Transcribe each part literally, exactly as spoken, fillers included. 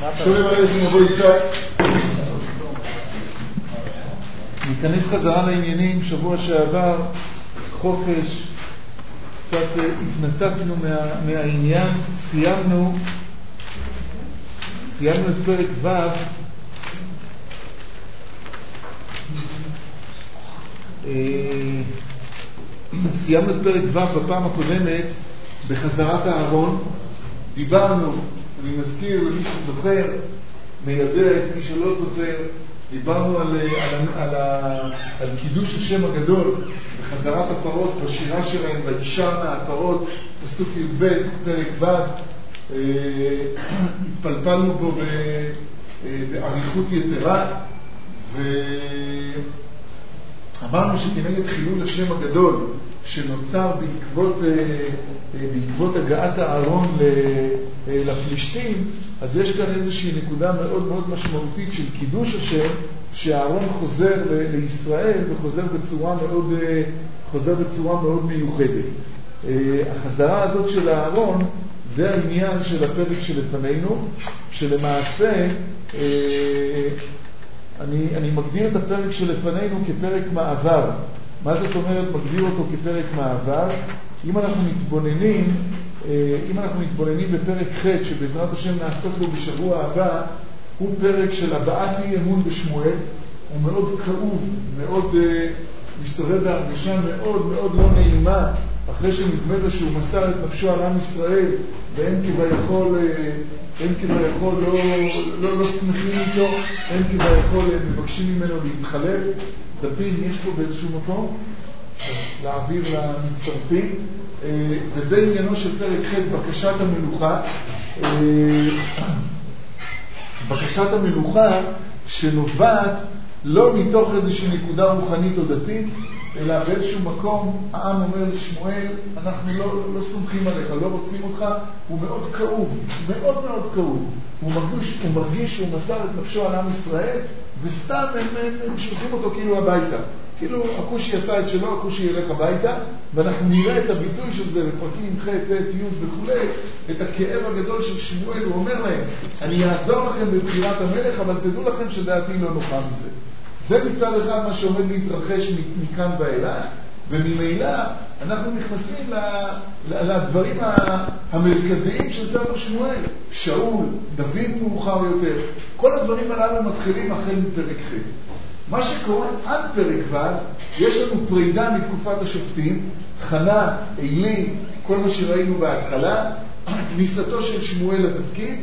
שולם עליכם מבוא ישראל. ניכנס חזרה לעניינים. שבוע שעבר חופש, קצת התנתקנו מה, מהעניין. סיימנו סיימנו את פרק ו'. סיימנו את פרק ו' בפעם הקודמת בחזרת הארון. דיברנו, אני מזכיר למי שזוכר, מידע את מי שלא זוכר, דיברנו על, על, על, על קידוש השם הגדול בחזרת הפרות, בשירה שלהם, וישרנה הפרות, פסוק י"ב, פרק ו'. התפלפלנו בו באריכות יתרה, ואמרנו שכנגד חילול השם הגדול שנוצר בעקבות, בעקבות הגעת הארון לפלישתים, אז יש כאן איזושהי נקודה מאוד מאוד משמעותית של קידוש השם, שהארון חוזר לישראל וחוזר בצורה מאוד, חוזר בצורה מאוד מיוחדת. החזרה הזאת של הארון זה העניין של הפרק שלפנינו, שלמעשה אני, אני מגדיר את הפרק שלפנינו כפרק מעבר. מה זאת אומרת מגדיר אותו כפרק מעבר? אם אנחנו מתבוננים, אם אנחנו מתבוננים בפרק ח' שבעזרת השם נעסוק בו בשבוע הבא, הוא פרק של הבעת אי אמון בשמואל. הוא מאוד כאוב, מאוד מסתובב בהרגשה מאוד מאוד לא נעימה, אחרי שנדמה לו שהוא מסר את נפשו על עם ישראל, ואין כביכול, אין כביכול לא, לא, לא שמחים איתו, אין כביכול מבקשים ממנו להתחלף. דפים יש פה באיזשהו מקום להעביר למצטרפים, וזה עניינו של פרק ח', בקשת המלוכה. בקשת המלוכה שנובעת לא מתוך איזושהי נקודה רוחנית או דתית, אלא באיזשהו מקום העם אומר לשמואל, אנחנו לא, לא סומכים עליך, לא רוצים אותך. הוא מאוד כאוב, מאוד מאוד כאוב. הוא מרגיש, הוא מרגיש שהוא מסר את נפשו על עם ישראל, וסתם הם, הם, הם שולחים אותו כאילו הביתה. כאילו הכושי עשה את שלו, הכושי ילך הביתה, ואנחנו נראה את הביטוי של זה בפרקים ח', ט', י' וכו', את הכאב הגדול של שמואל. הוא אומר להם, אני אעזור לכם בבחירת המלך, אבל תדעו לכם שדעתי לא נוחה מזה. זה מצד אחד מה שעומד להתרחש מכאן ואילך, וממילא אנחנו נכנסים לדברים המרכזיים של ספר שמואל. שאול, דוד מאוחר יותר, כל הדברים הללו מתחילים החל מפרק ח'. מה שקורה עד פרק ו', יש לנו פרידה מתקופת השופטים, חנה, עלי, כל מה שראינו בהתחלה, כניסתו של שמואל לתפקיד,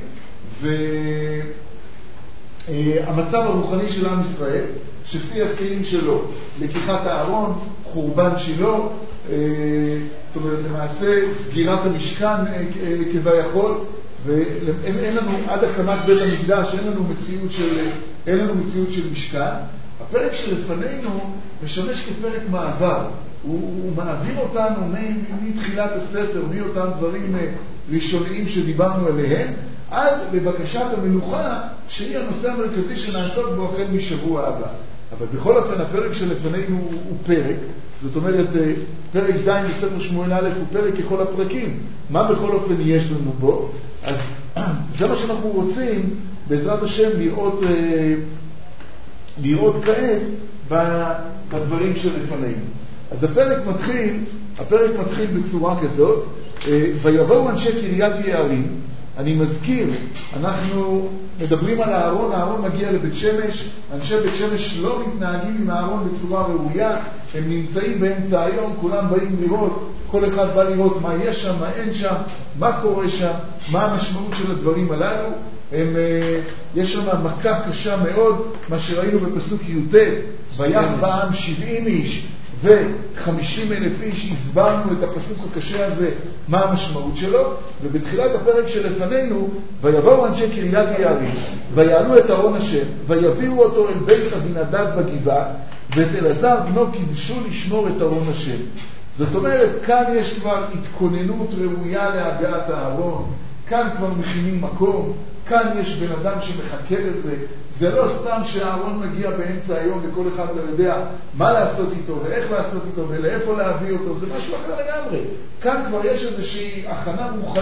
והמצב הרוחני של עם ישראל, ששיא השיאים שלו, לקיחת הארון, חורבן שילה, זאת אומרת למעשה סגירת המשכן כביכול, ואין לנו עד הקמת בית המקדש, אין לנו מציאות של, אין לנו מציאות של משכן. הפרק שלפנינו משמש כפרק מעבר. הוא, הוא מעביר אותנו מתחילת הספר, מאותם דברים ראשוניים שדיברנו עליהם, עד לבקשת המלוכה, שהיא הנושא המרכזי שנעסוק בו החל משבוע הבא. אבל בכל אופן הפרק שלפנינו הוא, הוא פרק, זאת אומרת פרק ז' בספר שמואל א' הוא פרק ככל הפרקים. מה בכל אופן יש לנו בו? אז זה מה שאנחנו רוצים בעזרת השם לראות, לראות כעת בדברים שלפנינו. אז הפרק מתחיל, הפרק מתחיל בצורה כזאת, ויבואו אנשי קריית יערים. אני מזכיר, אנחנו מדברים על הארון, הארון מגיע לבית שמש, אנשי בית שמש לא מתנהגים עם הארון בצורה ראויה, הם נמצאים באמצע היום, כולם באים לראות, כל אחד בא לראות מה יש שם, מה אין שם, מה קורה שם, מה המשמעות של הדברים הללו. הם, יש שם מכה קשה מאוד, מה שראינו בפסוק י"ט, ויח בעם שבעים איש ו-חמישים אלף איש. הסברנו את הפסוק הקשה הזה, מה המשמעות שלו, ובתחילת הפרק שלפנינו, ויבואו אנשי קריית יערים, ויעלו את ארון השם, ויביאו אותו אל בית אבינדב בגבעה, ואת אלעזר בנו קידשו לשמור את ארון השם. זאת אומרת, כאן יש כבר התכוננות ראויה להגעת הארון, כאן כבר מכינים מקום, כאן יש בן אדם שמחכה לזה. זה לא סתם שהארון מגיע באמצע היום וכל אחד לא יודע מה לעשות איתו ואיך לעשות איתו ולאיפה להביא אותו, זה משהו אחר לגמרי. כאן כבר יש איזושהי הכנה רוחנית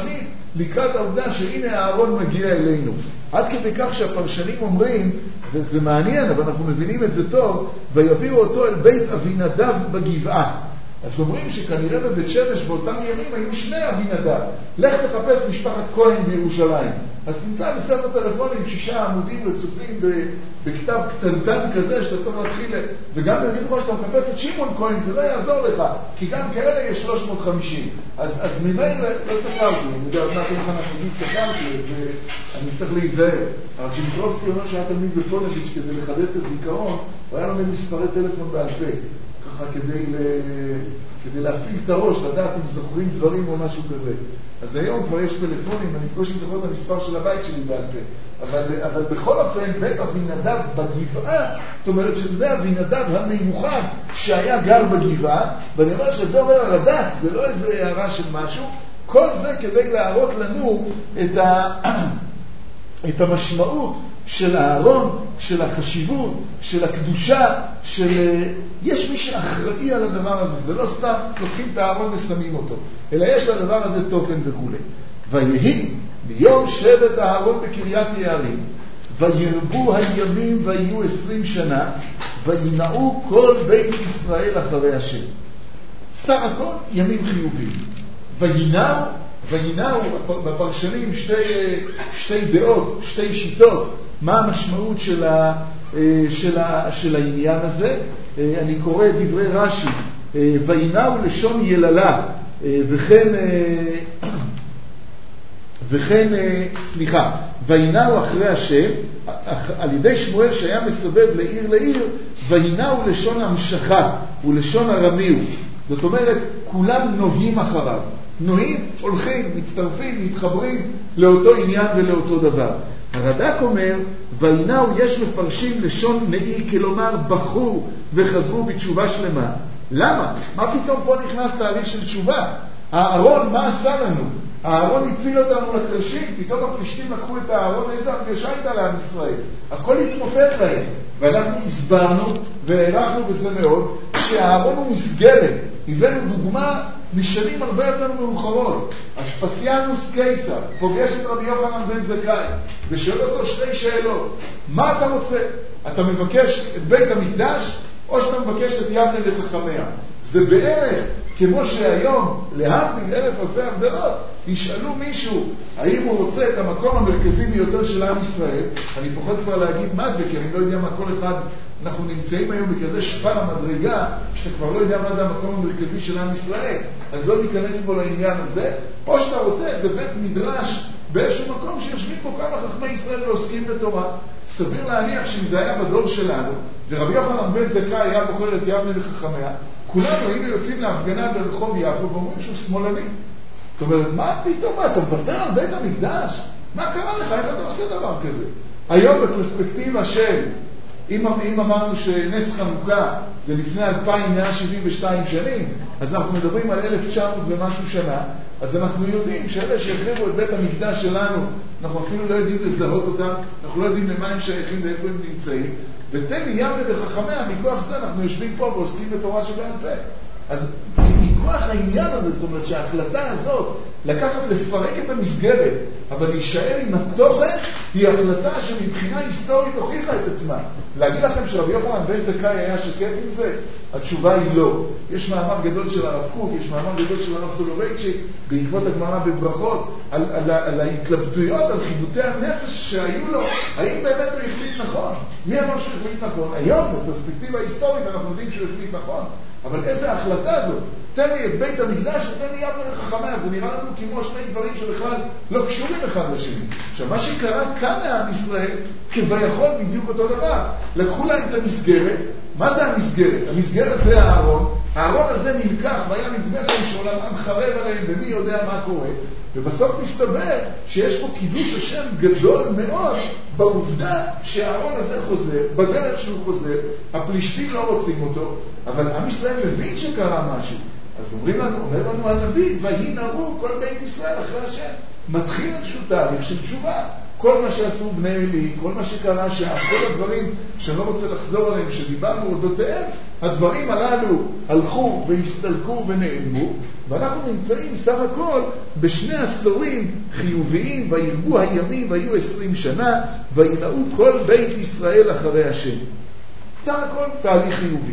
לקראת העובדה שהנה הארון מגיע אלינו. עד כדי כך שהפרשנים אומרים, זה, זה מעניין, אבל אנחנו מבינים את זה טוב, ויביאו אותו אל בית אבינדב בגבעה. אז אומרים שכנראה בבית שמש באותם ימים היו שני אבינדב. לך תחפש משפחת כהן בירושלים. אז תמצא בספר טלפונים שישה עמודים רצופים בכתב קטנטן כזה שאתה צריך להתחיל, וגם תגיד כמו שאתה מחפש את שמעון כהן, זה לא יעזור לך, כי גם כאלה יש שלוש מאות וחמישים. אז, אז ממילא לא ספרתי, אני יודע, עוד מעט לך נגיד ספרתי, ואני צריך להיזהר. אבל כשמיטרובסקי אומר שהיה תלמיד בפונביץ' כדי לחדד את הזיכרון, הוא היה לומד מספרי טלפון בעל פה, ככה כדי, ל... כדי להפעיל את הראש, לדעת אם זוכרים דברים או משהו כזה. אז היום כבר יש טלפונים, אני פגוש לזכור את המספר של הבית שלי בעל פה. אבל, אבל בכל אופן, בית אבינדב בגבעה, זאת אומרת שזה אבינדב המיוחד שהיה גר בגבעה, ואני אומר שזה אומר הרד"ק, זה לא איזו הערה של משהו, כל זה כדי להראות לנו את, ה, את המשמעות של הארון, של החשיבות, של הקדושה, של... יש מי שאחראי על הדבר הזה, זה לא סתם לוקחים את הארון ושמים אותו, אלא יש לדבר הזה תוכן וכו'. ויהי ביום שבת הארון בקריית יערים, וירבו הימים ויהיו עשרים שנה, וינעו כל בית ישראל אחרי השם. סך הכל ימים חיוביים. וינעו, וינעו בפרשנים שתי, שתי דעות, שתי שיטות, מה המשמעות של, ה, של, ה, של העניין הזה. אני קורא את דברי רש"י, וינעו לשון יללה, וכן, וכן, סליחה, וינעו אחרי השם, על ידי שמואל שהיה מסובב לעיר לעיר, וינעו לשון המשכה ולשון הרמיו. זאת אומרת, כולם נוהים אחריו. נוהים, הולכים, מצטרפים, מתחברים לאותו עניין ולאותו דבר. הרד"ק אומר, וינעו יש מפרשים לשון נאי, כלומר בחרו וחזרו בתשובה שלמה. למה? מה פתאום פה נכנס תהליך של תשובה? הארון, מה עשה לנו? הארון הפיל אותנו לקרשים, פתאום הפלישתים לקחו את הארון, איזה הרגשה הייתה לעם ישראל. הכל התמופת להם. ואנחנו הסברנו והערכנו בזה מאוד, שהארון הוא מסגרת. הבאנו דוגמה משנים הרבה יותר מאוחרות. אספסיאנוס קיסר פוגש את רבי יוחנן בן זכאי ושואל אותו שתי שאלות. מה אתה רוצה? אתה מבקש את בית המקדש או שאתה מבקש את יבנה וחכמיה? זה בערך כמו שהיום להבדיל אלף אלפי הבדלות ישאלו מישהו האם הוא רוצה את המקום המרכזי ביותר של עם ישראל. אני פחות כבר להגיד מה זה, כי אני לא יודע מה כל אחד. אנחנו נמצאים היום בכזה שפל המדרגה שאתה כבר לא יודע מה זה המקום המרכזי של עם ישראל, אז לא ניכנס בו לעניין הזה. או שאתה רוצה איזה בית מדרש באיזשהו מקום שיושבים פה כמה חכמי ישראל ועוסקים בתורה. סביר להניח שאם זה היה בדור שלנו ורבי יוחנן בן זכאי היה בוחר את יבנה וחכמיה, כולנו היינו יוצאים להפגנה ברחוב יעקב ואומרים שהוא שמאלני. זאת אומרת, מה פתאום? אתה מוותר על בית המקדש? מה קרה לך? איך אתה עושה דבר כזה? היום בפרספקטיבה של אם, אם אמרנו שנס חנוכה זה לפני אלפיים מאה שבעים ושתיים שנים, אז אנחנו מדברים על אלף תשע מאות ומשהו שנה, אז אנחנו יודעים שאלה שהחריבו את בית המקדש שלנו, אנחנו אפילו לא יודעים לזהות אותם, אנחנו לא יודעים למה הם שייכים ואיפה הם נמצאים, ותן לי יבנה וחכמיה, מכוח זה אנחנו יושבים פה ועוסקים בתורה שבעל פה. אז מכוח העניין הזה, זאת אומרת שההחלטה הזאת לקחת לפרק את המסגרת אבל להישאר עם התוכן היא החלטה שמבחינה היסטורית הוכיחה את עצמה. להגיד לכם שרבי יוחנן בן זכאי היה שקט עם זה? התשובה היא לא. יש מאמר גדול של הרב קוק, יש מאמר גדול של הרב סולובייצ'יק בעקבות הגמרא בברכות על, על, על ההתלבטויות, על חידוטי הנפש שהיו לו, האם באמת הוא החליט נכון? מי אמר שהוא החליט נכון? היום בפרספקטיבה היסטורית אנחנו יודעים שהוא החליט נכון, אבל איזה החלטה זאת? תן לי את בית המקדש ותן לי יבנה וחכמיה. זה נראה לנו כמו שני דברים שבכלל לא קשורים אחד לשני. עכשיו, מה שקרה כאן לעם ישראל כביכול בדיוק אותו דבר. לקחו להם את המסגרת. מה זה המסגרת? המסגרת זה הארון. הארון הזה נלקח והיה נדמה להם שעולמם חרב עליהם ומי יודע מה קורה. ובסוף מסתבר שיש פה קידוש השם גדול מאוד בעובדה שהארון הזה חוזר, בדרך שהוא חוזר, הפלישתים לא רוצים אותו, אבל עם ישראל מבין שקרה משהו. אז אומרים לנו, אומר לנו הנביא, וינעו כל בית ישראל אחרי השם. מתחיל איזשהו תהליך של תשובה. כל מה שעשו בני אלי, כל מה שקרה שם, כל הדברים שאני לא רוצה לחזור עליהם, שדיברנו אודותיהם, הדברים הללו הלכו והסתלקו ונעלמו, ואנחנו נמצאים סך הכל בשני עשורים חיוביים, וירבו הימים והיו עשרים שנה, וינעו כל בית ישראל אחרי השם. סך הכל תהליך חיובי.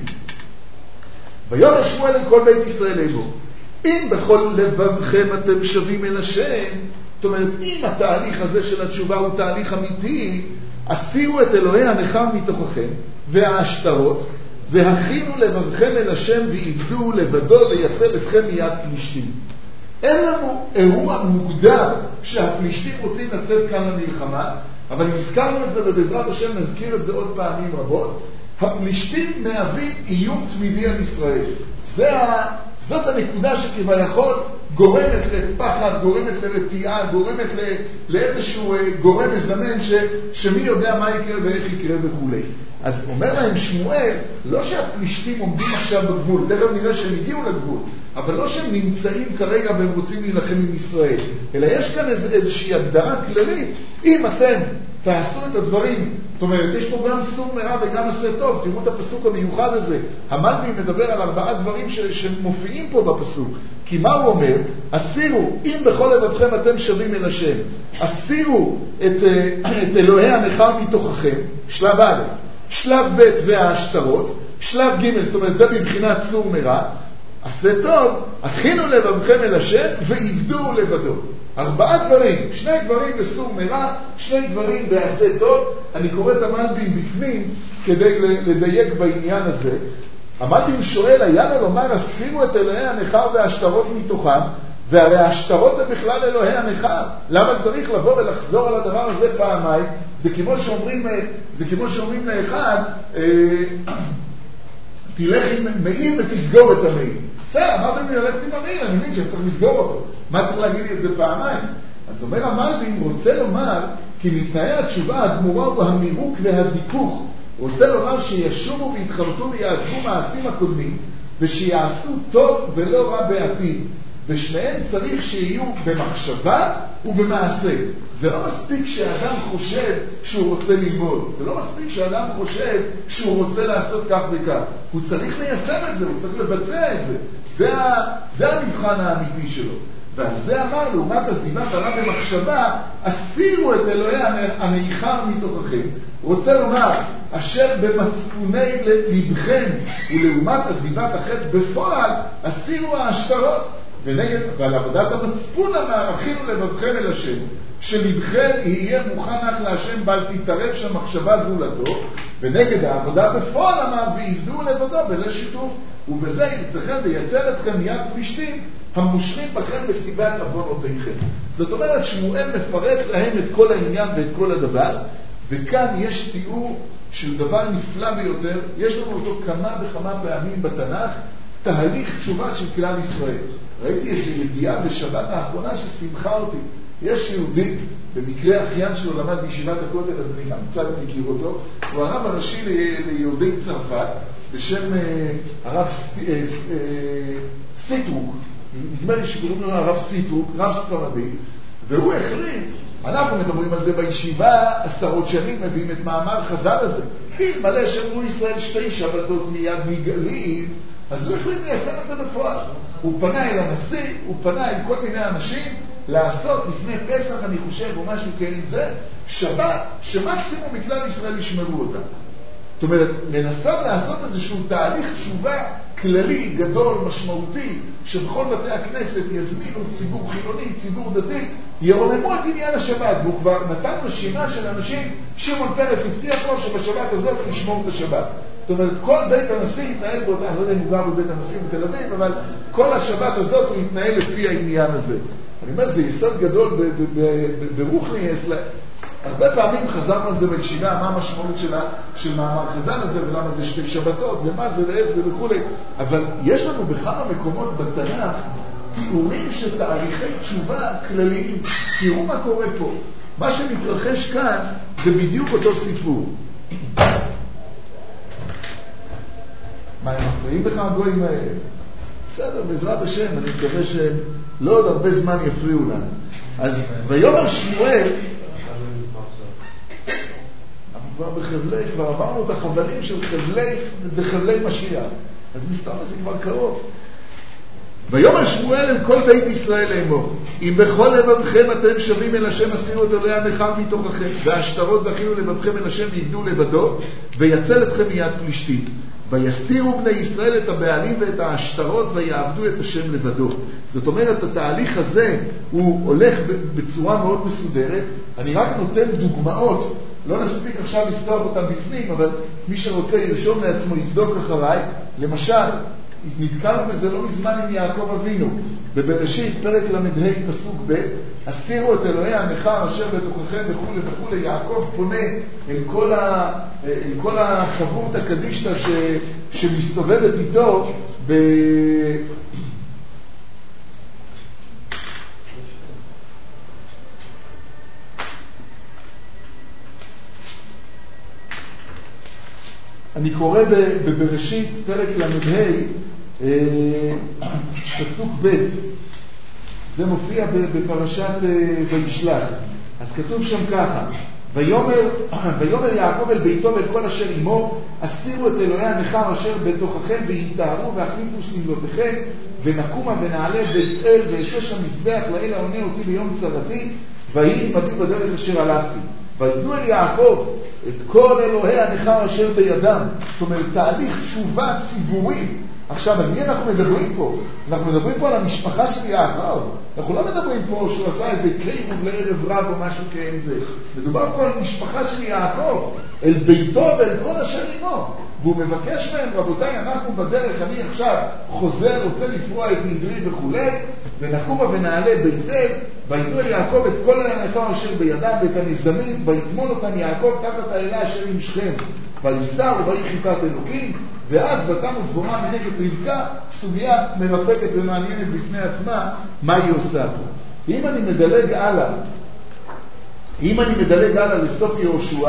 ויאמר שמואל אל כל בית ישראל לאמור, אם בכל לבבכם אתם שבים אל השם, זאת אומרת, אם התהליך הזה של התשובה הוא תהליך אמיתי, הסירו את אלוהי הנכר מתוככם והעשתרות, והכינו לבבכם אל השם ועבדו לבדו לייצב אתכם מיד פלישתים. אין לנו אירוע מוגדר שהפלישתים רוצים לצאת כאן למלחמה, אבל הזכרנו את זה ובעזרת השם נזכיר את זה עוד פעמים רבות. הפלישתים מהווים איום תמידי על ישראל. זה ה... זאת הנקודה שכביכול גורמת לפחד, גורמת לרתיעה, גורמת לאיזשהו גורם מזמן ש... שמי יודע מה יקרה ואיך יקרה וכו'. אז אומר להם שמואל, לא שהפלישתים עומדים עכשיו בגבול, תכף נראה שהם הגיעו לגבול, אבל לא שהם נמצאים כרגע והם רוצים להילחם עם ישראל, אלא יש כאן איז, איזושהי הגדרה כללית. אם אתם תעשו את הדברים, זאת אומרת, יש פה גם סור מרע וגם עשה טוב, תראו את הפסוק המיוחד הזה. המלבי מדבר על ארבעה דברים ש, שמופיעים פה בפסוק. כי מה הוא אומר? הסירו, אם בכל לבבכם אתם שבים אל השם, הסירו את, את אלוהי הנכר מתוככם, שלב א', שלב ב' והעשתרות, שלב ג', זאת אומרת, זה בבחינת סור מרע, עשה טוב, הכינו לבבכם אל השם ועבדו לבדו. ארבעה דברים, שני דברים בסור מרע, שני דברים בעשה טוב. אני קורא את המלבים בפנים כדי לדייק בעניין הזה. המלבים שואל, היה לו לומר, הסירו את אלוהי הנכר והעשתרות מתוכם, והרי העשתרות הם בכלל אלוהי הנכר. למה צריך לבוא ולחזור על הדבר הזה פעמיים? זה כמו שאומרים, זה כמו שאומרים לאחד, תלך עם מעיל ותסגור את המעיל. בסדר, אמרתם לי ללכת עם המעיל, אני מבין שצריך לסגור אותו. מה צריך להגיד לי את זה פעמיים? אז אומר המלבים, רוצה לומר, כי מתנאי התשובה הגמורה הוא המירוק והזיכוך. רוצה לומר שישובו ויתחרטו ויעזבו מעשים הקודמים, ושיעשו טוב ולא רע בעתיד. ושניהם צריך שיהיו במחשבה ובמעשה. זה לא מספיק שהאדם חושב שהוא רוצה ללמוד. זה לא מספיק שהאדם חושב שהוא רוצה לעשות כך וכך. הוא צריך ליישם את זה, הוא צריך לבצע את זה. זה, זה המבחן האמיתי שלו. ועל זה אמר, לעומת עזיבת הרע במחשבה, הסירו את אלוהי הנכר מתוככם. רוצה לומר, אשר במצפוני לבכם, ולעומת עזיבת החטא בפועל, הסירו העשתרות. ונגד, ועל עבודת המצפון אמר, הכינו לבבכם אל השם, שלבכם יהיה מוכן אך להשם, בל תתערב שהמחשבה זולתו, ונגד העבודה בפועל אמר, ועבדו לבדו ולשיתוף, ובזה ירצכם ויצל אתכם מיד פלישתים, המושכים בכם בסיבת עוונותיכם. זאת אומרת, שמואל מפרט להם את כל העניין ואת כל הדבר, וכאן יש תיאור של דבר נפלא ביותר, יש לנו אותו כמה וכמה פעמים בתנ"ך, תהליך תשובה של כלל ישראל. ראיתי איזו ידיעה בשבת האחרונה ששמחה אותי. יש יהודי, במקרה אחיין שלו למד בישיבת הכותל, אז אני גם קצת מכיר אותו, הוא הרב הראשי ליהודי צרפת, בשם הרב סיטרוק, נדמה לי שקוראים לו הרב סיטרוק, רב ספרדי, והוא החליט, אנחנו מדברים על זה בישיבה עשרות שנים, מביאים את מאמר חז"ל הזה, אם מלא שאמרו ישראל שתי שבתות מיד נגאלים, אז הוא החליט ליישם את זה בפועל. הוא פנה אל הנשיא, הוא פנה אל כל מיני אנשים לעשות לפני פסח, אני חושב, או משהו כאלה זה, שבת שמקסימום מכלל ישראל ישמרו אותה. זאת אומרת, לנסות לעשות איזשהו תהליך תשובה כללי, גדול, משמעותי, שבכל בתי הכנסת יזמינו ציבור חילוני, ציבור דתי, ירוממו את עניין השבת, והוא כבר נתן רשימה של אנשים, שמעון פרס הבטיח לו שבשבת הזאת נשמור את השבת. זאת אומרת, כל בית הנשיא יתנהל באותה, אני לא יודע אם הוא גר בבית הנשיא בתל אביב, אבל כל השבת הזאת הוא יתנהל לפי העניין הזה. אני אומר, זה יסוד גדול ברוחניאס. הרבה פעמים חזרנו על זה בישיבה, מה המשמעות שלה, של מאמר חז"ל הזה, ולמה זה שתי שבתות, ומה זה ואיך זה וכו'. אבל יש לנו בכמה מקומות בתנ"ך תיאורים של תאריכי תשובה כלליים. תראו מה קורה פה. מה שמתרחש כאן זה בדיוק אותו סיפור. מה, הם מפריעים לך הגויים האלה? בסדר, בעזרת השם, אני מקווה שלא עוד הרבה זמן יפריעו לנו. אז ויאמר שמואל, כבר בחבלי, כבר עברנו את החבלים של חבלי, בחבלי משיח. אז מסתום הזה כבר קרוב. ויאמר שמואל אל כל בית ישראל לאמור, אם בכל לבבכם אתם שבים אל השם, הסירו את אלוהי הנכר מתוככם, והשטרות דחילו לבבכם אל השם ויגדו לבדו, ויצל אתכם מיד פלישתים. ויסירו בני ישראל את הבעלים ואת השטרות ויעבדו את השם לבדו. זאת אומרת, התהליך הזה הוא הולך בצורה מאוד מסודרת. אני רק נותן דוגמאות, לא נספיק עכשיו לפתוח אותם בפנים, אבל מי שרוצה לרשום לעצמו יבדוק אחריי. למשל, נתקלנו בזה לא מזמן עם יעקב אבינו, בבראשית פרק למ"ה פסוק ב', הסירו את אלוהי הנכר אשר בתוככם וכו' וכו'. יעקב פונה אל כל, ה, אל כל החברות הקדישתא ש, שמסתובבת איתו ב... אני קורא בבראשית פרק למ"ה פסוק ב', זה מופיע בפרשת וישלח. אז כתוב שם ככה, ויאמר, ויאמר יעקב אל ביתו ואל כל אשר עמו, הסירו את אלוהי הנכר אשר בתוככם ויתארו והחליפו סמלותיכם, ונקומה ונעלה בית אל ואעשה שם מזבח לאל העונה אותי ביום צרתי, ויהי עמדי בדרך אשר הלכתי. ויתנו אל יעקב את כל אלוהי הנכר אשר בידם. זאת אומרת, תהליך תשובה ציבורי. עכשיו, על מי אנחנו מדברים פה? אנחנו מדברים פה על המשפחה של יעקב. אנחנו לא מדברים פה שהוא עשה איזה קריב לערב רב או משהו כאין זה. מדובר פה על משפחה של יעקב, אל ביתו ואל כל אשר עמו. והוא מבקש מהם, רבותיי, אנחנו בדרך, אני עכשיו חוזר, רוצה לפרוע את נדרי וכו', ונקומה ונעלה בית אל, ויתנו אל יעקב את כל הנכר אשר בידם ואת הנזמים, ויטמון אותם יעקב תחת האלה אשר עם שכם. ויסתר ויהי חיפת אלוקים, ואז ותמו דבורה מנגד רבקה, סוגיה מרתקת ומעניינת בפני עצמה, מה היא עושה פה. אם אני מדלג הלאה, אם אני מדלג הלאה לסוף יהושע,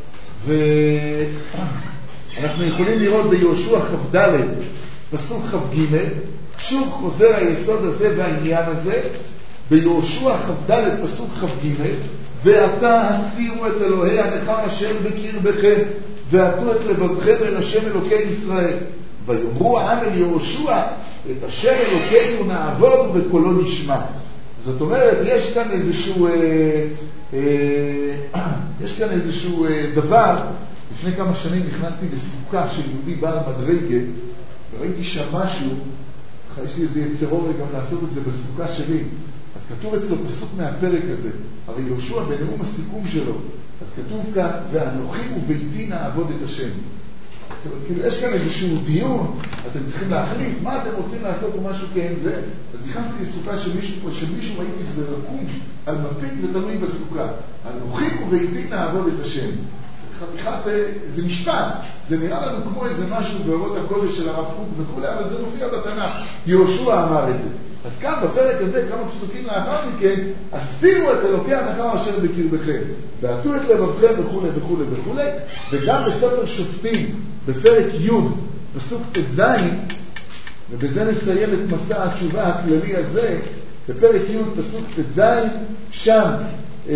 ואנחנו יכולים לראות ביהושע כ"ד, פסוק כ"ג, שוב חוזר היסוד הזה והעניין הזה, ביהושע כ"ד פסוק כ"ג, ועתה הסירו את אלוהי הנכר אשר בקרבכם, ועטו את לבבכם אל השם אלוקי ישראל. ויאמרו העם אל יהושע, את השם אלוקינו נעבוד ובקולו נשמע. זאת אומרת, יש כאן איזשהו, אה, אה, יש כאן איזשהו אה, דבר. לפני כמה שנים נכנסתי לסוכה של יהודי בעל מדרגה, וראיתי שם משהו, יש לי איזה יצרור גם לעשות את זה בסוכה שלי. אז כתוב אצלו פסוק מהפרק הזה, הרי יהושע בנאום הסיכום שלו, אז כתוב כאן, ואנוכי וביתי נעבוד את השם. כאילו יש כאן איזשהו דיון, אתם צריכים להחליט מה אתם רוצים לעשות או משהו כאין זה. אז נכנסתי לסוכה של מישהו, של מישהו ראיתי שזה רקום על מפית ותלוי בסוכה. אנוכי וביתי נעבוד את השם. זה חתיכת, זה משפט, זה נראה לנו כמו איזה משהו באורות הקודש של הרב קוק וכו', אבל זה מופיע בתנ"ך. יהושע אמר את זה. אז כאן בפרק הזה, כמה פסוקים לאחר מכן, הסירו את אלוקי הנכר אשר בקרבכם, ועטו את לבבכם וכו' וכו' וכו'. וגם בספר שופטים, בפרק י', פסוק ט"ז, ובזה נסיים את מסע התשובה הכללי הזה, בפרק י', פסוק ט"ז, שם אה,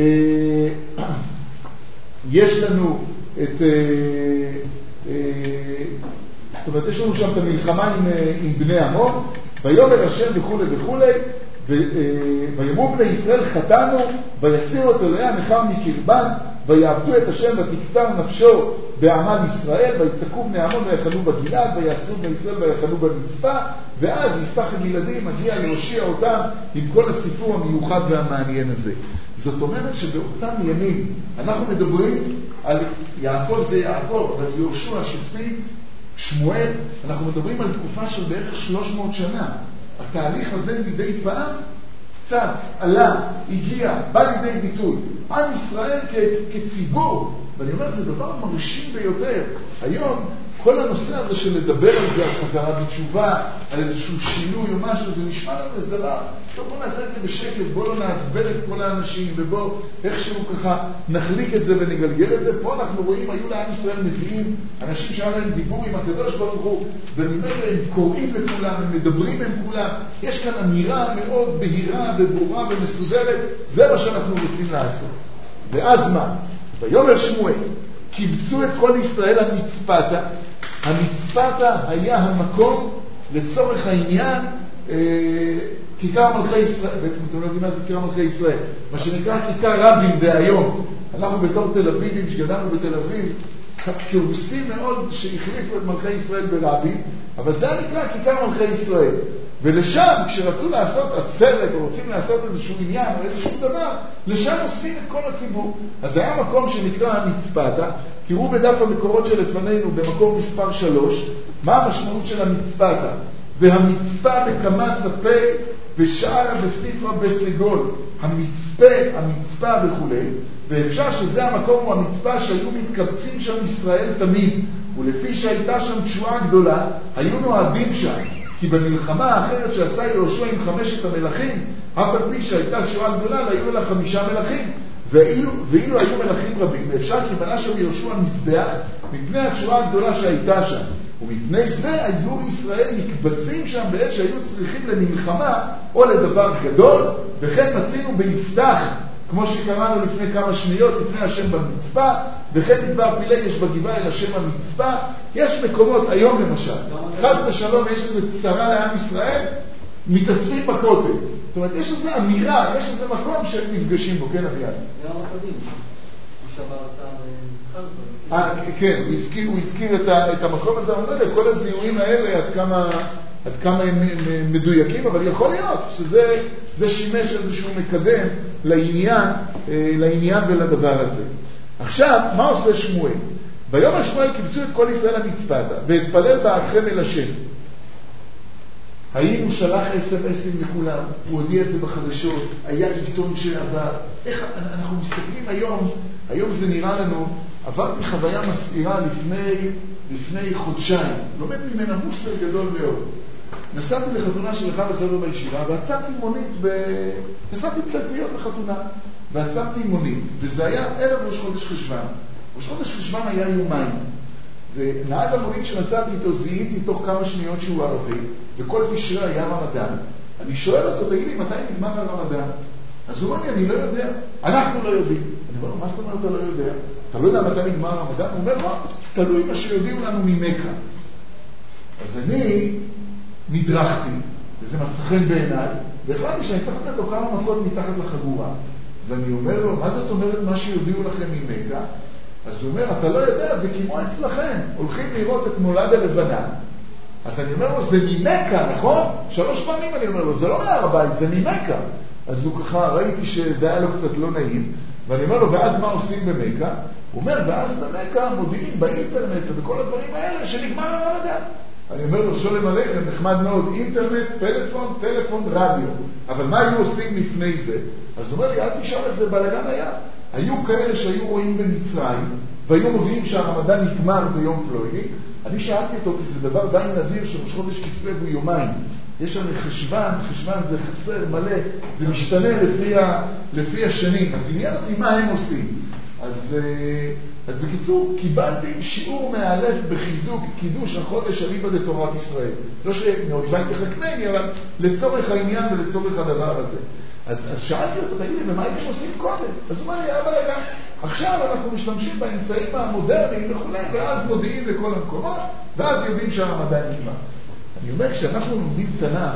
יש לנו את... אה, אה, זאת אומרת, יש לנו שם את המלחמה עם, עם בני עמון, ויאמר השם וכו' וכו', ויאמרו בני ישראל חטאנו, ויסירו את אלוהי הנכר מקרבם, ויעבדו את השם ותקטר נפשו בעמל ישראל, ויצעקו בני עמון ויחנו בגלעד, ויעשו בני ישראל ויחנו במצפה, ואז יפתח הגלעדים, מגיע להושיע אותם עם כל הסיפור המיוחד והמעניין הזה. זאת אומרת שבאותם ימים אנחנו מדברים על יעקב, זה יעקב, אבל יהושע השופטים, שמואל, אנחנו מדברים על תקופה של בערך שלוש מאות שנה. התהליך הזה מדי פעם צץ, עלה, הגיע, בא לידי ביטוי. עם ישראל כ- כציבור, ואני אומר, זה דבר מרשים ביותר. היום, כל הנושא הזה של לדבר על זה, על חזרה בתשובה, על איזשהו שינוי או משהו, זה נשמע לנו איזה דבר. טוב, בוא נעשה את זה בשקט, בוא לא נעצבן את כל האנשים, ובוא איכשהו ככה נחליק את זה ונגלגל את זה. פה אנחנו רואים, היו לעם ישראל נביאים, אנשים שהיה להם דיבור עם הקדוש ברוך הוא, וממילא הם קוראים לכולם, הם מדברים עם כולם. יש כאן אמירה מאוד בהירה וברורה ומסודרת, זה מה שאנחנו רוצים לעשות. ואז מה? ויאמר שמואל, קיבצו את כל ישראל המצפתה. המצפתה היה המקום לצורך העניין אה, כיכר מלכי ישראל. בעצם אתם לא יודעים מה זה כיכר מלכי ישראל, מה שנקרא כיכר רבין דהיום. אנחנו בתור תל אביבים שגדלנו בתל אביב כעוסים מאוד שהחליפו את מלכי ישראל ברבין, אבל זה היה נקרא כיכר מלכי ישראל. ולשם, כשרצו לעשות עצרת או רוצים לעשות איזשהו עניין או איזשהו דבר, לשם אוספים את כל הציבור. אז זה היה מקום שנקרא המצפתה. תראו בדף המקורות שלפנינו במקום מספר שלוש, מה המשמעות של המצפתה. והמצפה בקמת צפה ושערה וספרה בסגול. המצפה, המצפה וכו'. ואפשר שזה המקום הוא המצפה שהיו מתקבצים שם ישראל תמיד. ולפי שהייתה שם תשועה גדולה, היו נועדים שם. כי במלחמה האחרת שעשה יהושע עם חמשת המלכים, אף על פי שהייתה תשועה גדולה, היו לה חמישה מלכים. ואילו, ואילו היו מלכים רבים, ואפשר כי בנה שם יהושע מזבח מפני התשועה הגדולה שהייתה שם. ומפני זה היו ישראל מקבצים שם בעת שהיו צריכים למלחמה או לדבר גדול, וכן מצינו ביפתח, כמו שקראנו לפני כמה שניות, לפני השם במצפה, וכן מדבר פילגש בגבעה אל השם המצפה. יש מקומות, היום למשל, חס ושלום יש איזו צרה לעם ישראל, מתאספים בכותל. זאת אומרת, יש איזו אמירה, יש איזה מקום שהם נפגשים בו, כן אביעד? גם הקדים, הוא שבר את אה, כן, הוא הזכיר, הוא הזכיר את, ה, את המקום הזה, אני לא יודע, כל הזיהויים האלה, עד כמה, עד כמה הם, הם מדויקים, אבל יכול להיות שזה זה שימש איזשהו מקדם לעניין, לעניין ולדבר הזה. עכשיו, מה עושה שמואל? ביום השמואל קיבצו את כל ישראל המצפתה, והתפלל בעדכם אל השם. האם הוא שלח אס-אם-אסים לכולם? הוא הודיע את זה בחדשות? היה עיתון שעבר? איך אנחנו מסתכלים היום? היום זה נראה לנו, עברתי חוויה מסעירה לפני, לפני חודשיים, לומד ממנה מוסר גדול מאוד. נסעתי לחתונה של אחד החבר'ה בישיבה, ועצרתי מונית, ב... נסעתי בתלפיות לחתונה, ועצרתי מונית, וזה היה ערב ראש חודש חשבן. ראש חודש חשבן היה יומיים, ונהג המונית שנסעתי איתו, זיהיתי תוך כמה שניות שהוא ערבי, וכל תשרה היה רמדאן. אני שואל אותו, תגיד לי, מתי נגמר הרמדאן? אז הוא אומר לי, אני לא יודע, אנחנו לא יודעים. אני אומר לו, מה זאת אומרת אתה לא יודע? אתה לא יודע מתי נגמר הרמדאן? הוא אומר, לא, תלוי מה שיודעים לנו ממכה. אז אני נדרכתי, וזה מצא חן בעיניי, והחלטתי שאני צריך לתת לו כמה מכות מתחת לחגורה. ואני אומר לו, מה זאת אומרת מה שיודיעו לכם ממכה? אז הוא אומר, אתה לא יודע, זה כמו אצלכם. הולכים לראות את מולד הלבנה. אז אני אומר לו, זה ממכה, נכון? שלוש פעמים אני אומר לו, זה לא מהר הבית, זה ממכה. אז הוא ככה, ראיתי שזה היה לו קצת לא נעים, ואני אומר לו, ואז מה עושים במכה? הוא אומר, ואז במכה מודיעים באינטרנט ובכל הדברים האלה שנגמר הרמדאן. אני אומר לו, שולם עליכם, נחמד מאוד, אינטרנט, פלאפון, טלפון, רדיו. אבל מה היו עושים לפני זה? אז הוא אומר לי, אל תשאל איזה בלגן היה. היו כאלה שהיו רואים במצרים, והיו מודיעים שהרמדאן נגמר ביום פלויני. אני שאלתי אותו, כי זה דבר די נדיר שראש חודש כסלו הוא יומיים. יש שם חשבן, חשבן זה חסר מלא, זה משתנה לפי, ה, לפי השנים. אז עניין אותי מה הם עושים. אז, אז בקיצור, קיבלתי שיעור מאלף בחיזוק קידוש החודש אליבא דתורת ישראל. לא שנאויבי תחכמני, אבל לצורך העניין ולצורך הדבר הזה. אז, אז שאלתי אותו, תגיד לי, ומה הייתם עושים קודם? אז הוא אומר לי, אבל רגע, עכשיו אנחנו משתמשים באמצעים המודרניים וכו', ואז מודיעים לכל המקומות, ואז יודעים שהרמדאן נגמר. אני אומר, כשאנחנו לומדים תנ"ך,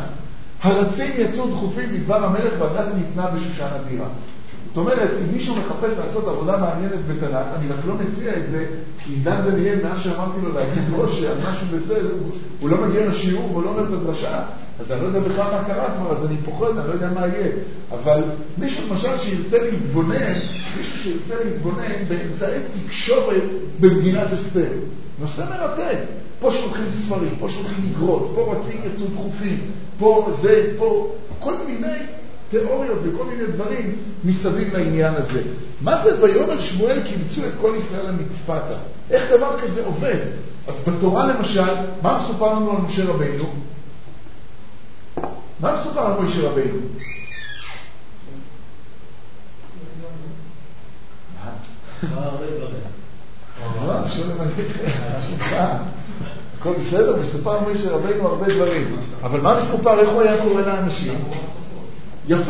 הרצים יצאו דחופים בדבר המלך והדת ניתנה בשושן הבירה. זאת אומרת, אם מישהו מחפש לעשות עבודה מעניינת בתנ"ך, אני רק לא מציע את זה, כי דן דניאל, מאז שאמרתי לו להגיד ראש על משהו בסדר, הוא לא מגיע לשיעור והוא לא אומר את הדרשה, אז אני לא יודע בכלל מה קרה כבר, אז אני פוחד, אני לא יודע מה יהיה. אבל מישהו למשל שירצה להתבונן, מישהו שירצה להתבונן באמצעי תקשורת במגינת אסתר. נושא מרתק. פה שולחים ספרים, פה שולחים אגרות, פה רצים יצאו דחופים, פה זה, פה, כל מיני תיאוריות וכל מיני דברים מסביב לעניין הזה. מה זה ויאמר שמואל קיבצו את כל ישראל המצפתה? איך דבר כזה עובד? אז בתורה למשל, מה מסופר לנו על משה רבינו? מה מסופר על משה רבינו? מה? שולם עליכם, שלך. הכל בסדר, מסופר על משה רבינו הרבה דברים. אבל מה מסופר? איך הוא היה קורא לאנשים? יפה.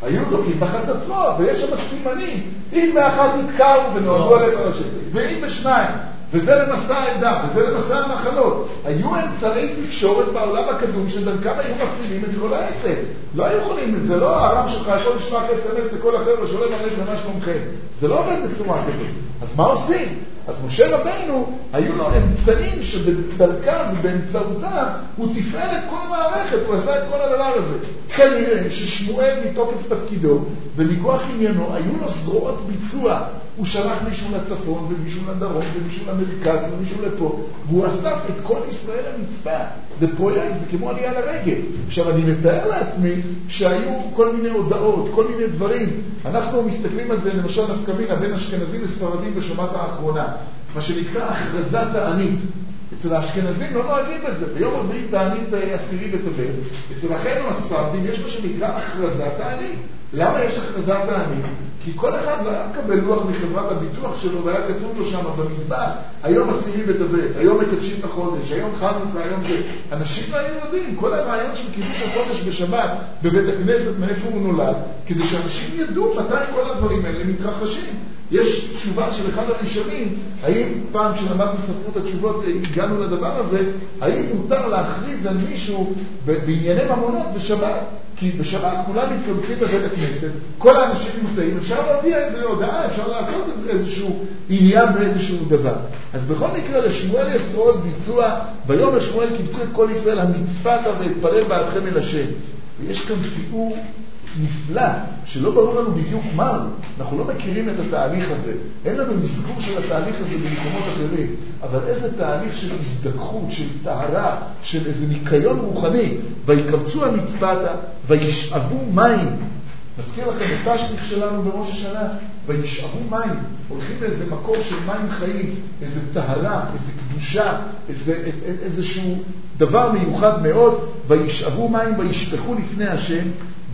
היו דוקים בחצוצרות, ויש שם סימנים. אם באחת התקעו ונועדו עליהם הרשת, ואם בשניים, וזה למסע העדה, וזה למסע המחנות. היו אמצעי תקשורת בעולם הקדום שדרכם היו מפעילים את כל העסק. לא היו יכולים, זה לא הרם שלך יכול לשלוח אס אם אס לכל אחר ושולם עליך למה שלומכם. זה לא עובד בצורה כזאת. אז מה עושים? אז משה רבינו, היו לו אמצעים שבדרכם ובאמצעותם הוא תפעל את כל המערכת, הוא עשה את כל הדבר הזה. כנראה ששמואל מתוקף תפקידו ומכוח עניינו, היו לו זרועות ביצוע. הוא שלח מישהו לצפון ומישהו לדרום ומישהו למרכז ומישהו לפה, והוא אסף את כל ישראל המצפה. זה פרויקט, זה כמו עלייה לרגל. עכשיו אני מתאר לעצמי שהיו כל מיני הודעות, כל מיני דברים. אנחנו מסתכלים על זה למשל נפקא מינה בין אשכנזים לספרדים בשבת האחרונה, מה שנקרא הכרזת תענית. אצל האשכנזים לא נוהגים בזה, ביום רביעי תענית עשירי בטבת. אצל אחינו הספרדים יש מה שנקרא הכרזת תענית. למה יש הכרזת תענית? כי כל אחד לא היה מקבל לוח מחברת הביטוח שלו והיה כתוב לו שם במדבר, היום עשירי בטבת, היום מקדשים את החודש, היום חנוכה, היום זה. אנשים לא היו יודעים, כל הרעיון של קידוש החודש בשבת בבית הכנסת מאיפה הוא נולד, כדי שאנשים ידעו מתי כל הדברים האלה מתרחשים. יש תשובה של אחד הראשונים, האם פעם כשלמדנו ספרות התשובות הגענו לדבר הזה, האם מותר להכריז על מישהו בענייני ממונות בשבת? כי בשבת כולם מתכנסים בבית הכנסת, כל האנשים נמצאים, אפשר להודיע איזו הודעה, אפשר לעשות איזשהו עניין באיזשהו דבר. אז בכל מקרה לשמואל יש זרועות ביצוע, ביום השמואל קיבצו את כל ישראל המצפתה והתפלל בעדכם אל השם. ויש כאן תיאור נפלא, שלא ברור לנו בדיוק מה הוא. אנחנו לא מכירים את התהליך הזה. אין לנו מזכור של התהליך הזה במקומות אחרים. אבל איזה תהליך של הזדככות, של טהרה, של איזה ניקיון רוחני. ויקבצו המצפתה, וישאבו מים. מזכיר לכם את השליח שלנו בראש השנה. וישאבו מים. הולכים לאיזה מקור של מים חיים, איזה טהרה, איזה קדושה, איזה, איזה, איזשהו דבר מיוחד מאוד. וישאבו מים וישפכו לפני השם.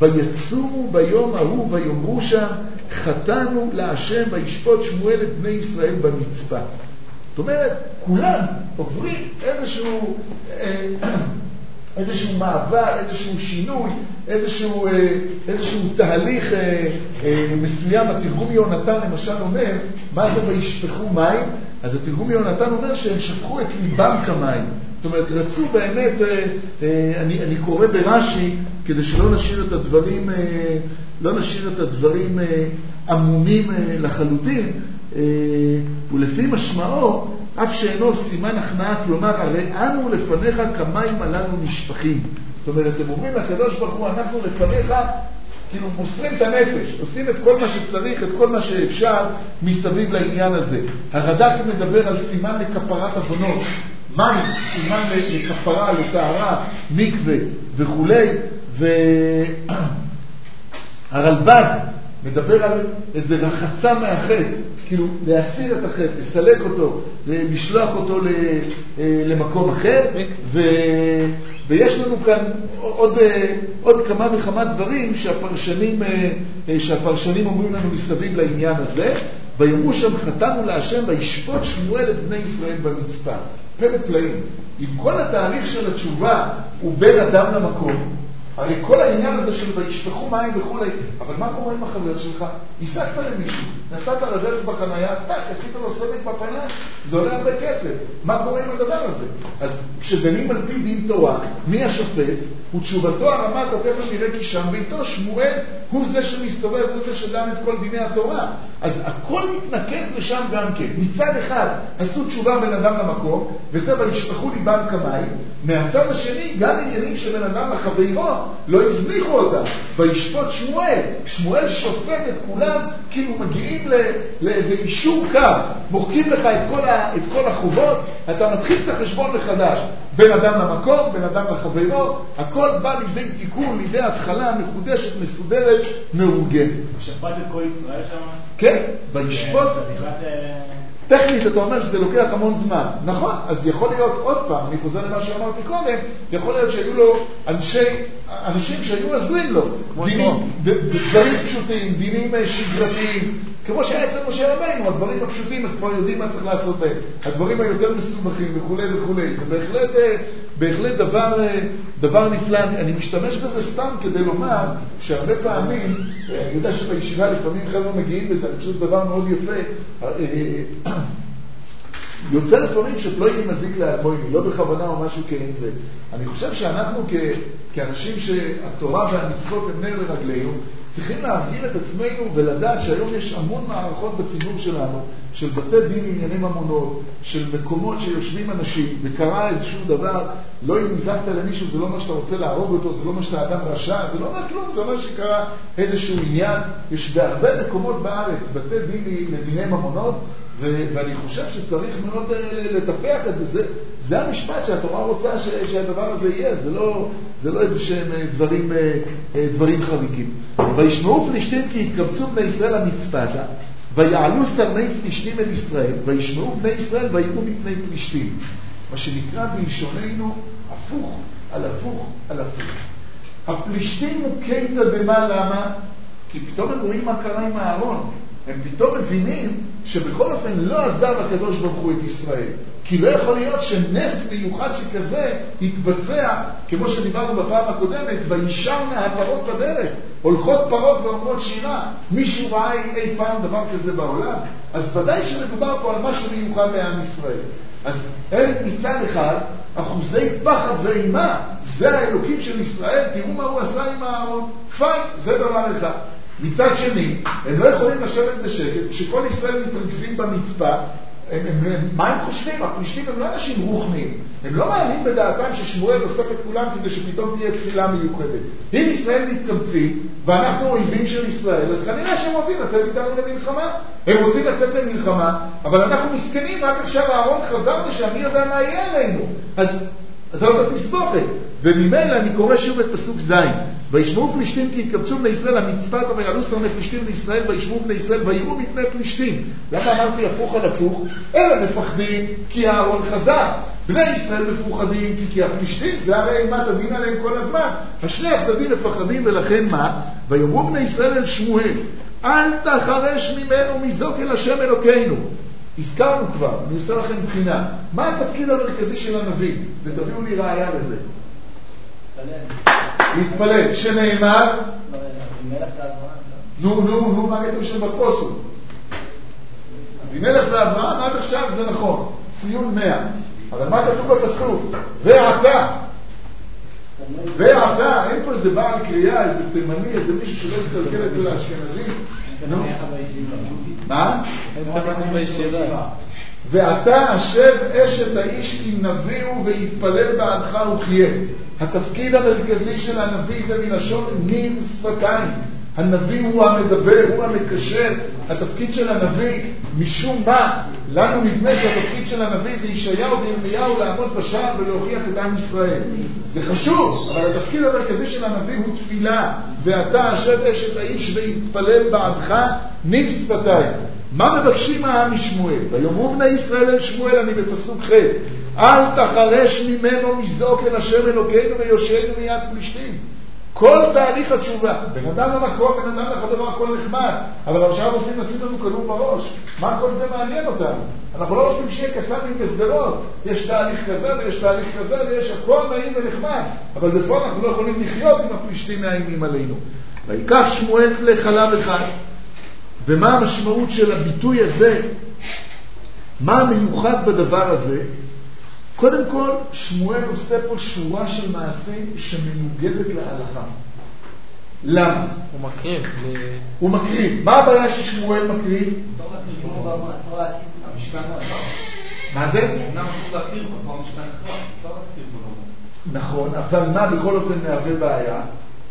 ויצורו ביום ההוא ויאמרו שם חטאנו להשם וישפוט שמואל את בני ישראל במצפה. זאת אומרת, כולם עוברים איזשהו, איזשהו מעבר, איזשהו שינוי, איזשהו, איזשהו תהליך מסוים. התרגום יונתן למשל אומר, מה זה וישפכו מים? אז התרגום יונתן אומר שהם שפכו את ליבם כמים. זאת אומרת, רצו באמת, אני, אני קורא ברש"י, כדי שלא נשאיר את הדברים, לא נשאיר את הדברים עמומים לחלוטין, ולפי משמעו, אף שאינו סימן הכנעה, כלומר, הרי אנו לפניך כמים עלינו נשפכים. זאת אומרת, הם אומרים לקדוש ברוך הוא, אנחנו לפניך, כאילו מוסרים את הנפש, עושים את כל מה שצריך, את כל מה שאפשר מסביב לעניין הזה. הרד"ק מדבר על סימן לכפרת עוונות, מים, סימן לכפרה, לטהרה, מקווה וכולי, והרלב"ג מדבר על איזה רחצה מהחטא, כאילו להסיר את החטא, לסלק אותו, לשלוח אותו למקום אחר, ו... ויש לנו כאן עוד, עוד כמה וכמה דברים שהפרשנים, שהפרשנים אומרים לנו מסביב לעניין הזה. ויאמרו שם חטאנו להשם וישפוט שמואל את בני ישראל במצפה. פלא פלאים. עם כל התהליך של התשובה הוא בין אדם למקום, הרי כל העניין הזה של וישפכו מים וכו', אבל מה קורה עם החבר שלך? הסקת למישהו, נסעת רברס בחנייה, טק, עשית לו סדק בפנה, זה עולה הרבה כסף. מה קורה עם הדבר הזה? אז כשדנים על פי דין תורה, מי השופט? ותשובתו הרמת התפר נראה כי שם ביתו, שמואל הוא זה שמסתובב, הוא זה שדן את כל דיני התורה. אז הכל מתנקז לשם גם כן. מצד אחד עשו תשובה בין אדם למקום, וזה וישפכו ליבם כמים. מהצד השני גם עניינים של בין אדם לחברו לא הזניחו אותם. וישפוט שמואל. שמואל שופט את כולם, כאילו מגיעים לאיזה אישור קו, מוחקים לך את כל, ה, את כל החובות, אתה מתחיל את החשבון מחדש. בין אדם למקום, בין אדם לחברו, הכל בא לידי תיקון, לידי התחלה מחודשת, מסודרת, מאורגנת. שפט את כל ישראל שם? כן, וישפוט. טכנית אתה אומר שזה לוקח המון זמן. נכון, אז יכול להיות עוד פעם, אני חוזר למה שאמרתי קודם, יכול להיות שהיו לו אנשי, אנשים שהיו עזרים לו. דינים, דברים פשוטים, דינים שגרתיים, כמו שהיה אצל משה רבינו, הדברים הפשוטים, אז כבר יודעים מה צריך לעשות בהם. הדברים היותר מסובכים וכו' וכו'. זה בהחלט, בהחלט דבר, דבר נפלא. אני משתמש בזה סתם כדי לומר שהרבה פעמים, אני יודע שבישיבה לפעמים חבר'ה מגיעים בזה, אני חושב שזה דבר מאוד יפה. יוצא לפעמים שפלויני מזיק לאלמויני, לא בכוונה או משהו כאין זה. אני חושב שאנחנו כ, כאנשים שהתורה והמצוות הם נר לרגלינו, צריכים להרגיל את עצמנו ולדעת שהיום יש המון מערכות בציבור שלנו, של בתי דין לענייני ממונות, של מקומות שיושבים אנשים, וקרה איזשהו דבר, לא אם נזקת למישהו, זה לא אומר שאתה רוצה להרוג אותו, זה לא אומר שאתה אדם רשע, זה לא אומר כלום, זה אומר שקרה איזשהו עניין. יש בהרבה מקומות בארץ בתי דין לדיני ממונות, ו- ואני חושב שצריך מאוד לטפח את זה. זה, זה המשפט שהתורה רוצה ש- שהדבר הזה יהיה, זה לא, זה לא איזה שהם דברים, דברים חריגים. וישמעו פלישתים כי התקבצו בני ישראל המצפתה, ויעלו סרני פלישתים אל ישראל, וישמעו בני ישראל ויראו מפני פלישתים. מה שנקרא בלשוננו הפוך על הפוך על הפוך. הפלישתים מוקייתא דמה, למה? כי פתאום הם רואים מה קרה עם הארון. הם פתאום מבינים שבכל אופן לא עזב הקדוש ברוך הוא את ישראל. כי לא יכול להיות שנס מיוחד שכזה יתבצע, כמו שדיברנו בפעם הקודמת, וישרנה הפרות בדרך, הולכות פרות ואומרות שירה. מישהו ראה אי פעם דבר כזה בעולם? אז ודאי שמדובר פה על משהו מיוחד לעם ישראל. אז הם מצד אחד אחוזי פחד ואימה, זה האלוקים של ישראל, תראו מה הוא עשה עם הארון. פיין, זה דבר אחד. מצד שני, הם לא יכולים לשבת בשקט, כשכל ישראל מתרכזים במצפה. הם, הם, הם, מה הם חושבים? הפלישתים הם לא אנשים רוחניים, הם לא מעלים בדעתם ששמואל אוסף את כולם כדי שפתאום תהיה תפילה מיוחדת. אם ישראל מתקמצים ואנחנו אויבים של ישראל, אז כנראה שהם רוצים לצאת איתנו למלחמה. הם רוצים לצאת למלחמה, אבל אנחנו מסכנים, רק עכשיו הארון חזר לשם, מי יודע מה יהיה עלינו. אז זאת התסבוכת. וממילא אני קורא שוב את פסוק זין. וישמעו פלישתים כי התקבצו בני ישראל המצפתה, ויעלו סרני פלישתים לישראל, וישמעו בני ישראל ויראו מפני פלישתים. למה אמרתי הפוך על הפוך? אלה מפחדים כי הארון חזר. בני ישראל מפוחדים כי, כי הפלישתים זה הרי אימת הדין עליהם כל הזמן. השני הצדדים מפחדים, ולכן מה? ויאמרו בני ישראל אל שמואל, אל תחרש ממנו מזדוק אל השם אלוקינו. הזכרנו כבר, אני עושה לכם בחינה. מה התפקיד המרכזי של הנביא? ותביאו לי ראיה לזה. להתפלל, שנאמר נו נו נו מה כתוב שם בפוסוק? אבימלך ואברהם עד עכשיו זה נכון, ציון מאה, אבל מה כתוב בפסוק? ועתה ועתה, אין פה איזה בעל קריאה, איזה תימני, איזה מישהו שלא יתקלקל אצל האשכנזים. מה? ואתה אשב אשת האיש כי נביאו ויתפלל בעדך וחיה. התפקיד המרכזי של הנביא זה מלשון נים שפתיים. הנביא הוא המדבר, הוא המקשר. התפקיד של הנביא, משום מה, לנו נדמה שהתפקיד של הנביא זה ישעיהו וירמיהו לעמוד בשער ולהוכיח את עם ישראל. זה חשוב, אבל התפקיד המרכזי של הנביא הוא תפילה. ואתה אשב אשת האיש ויתפלל בעדך נים שפתיים. מה מבקשים העם משמואל? ויאמרו בני ישראל אל שמואל, אני בפסוק ח', אל תחרש ממנו מזעוק אל השם אלוקינו ויושענו מיד פלישתים. כל תהליך התשובה, בן אדם למקום, בן אדם לחדרו, הכל נחמד, אבל עכשיו רוצים לשים לנו כדור בראש. מה כל זה מעניין אותנו? אנחנו לא רוצים שיהיה קסמים ושדרות. יש תהליך כזה ויש תהליך כזה ויש הכל נעים ונחמד, אבל בפועל אנחנו לא יכולים לחיות עם הפלישתים מאיימים עלינו. ויקח שמואל כלי חלב אחד. ומה המשמעות של הביטוי הזה? מה המיוחד בדבר הזה? קודם כל, שמואל עושה פה שורה של מעשים שמנוגדת להלכה. למה? הוא מקריב. הוא מקריב. מה הבעיה ששמואל מקריב? מה זה? נכון, אבל מה בכל אופן מהווה בעיה?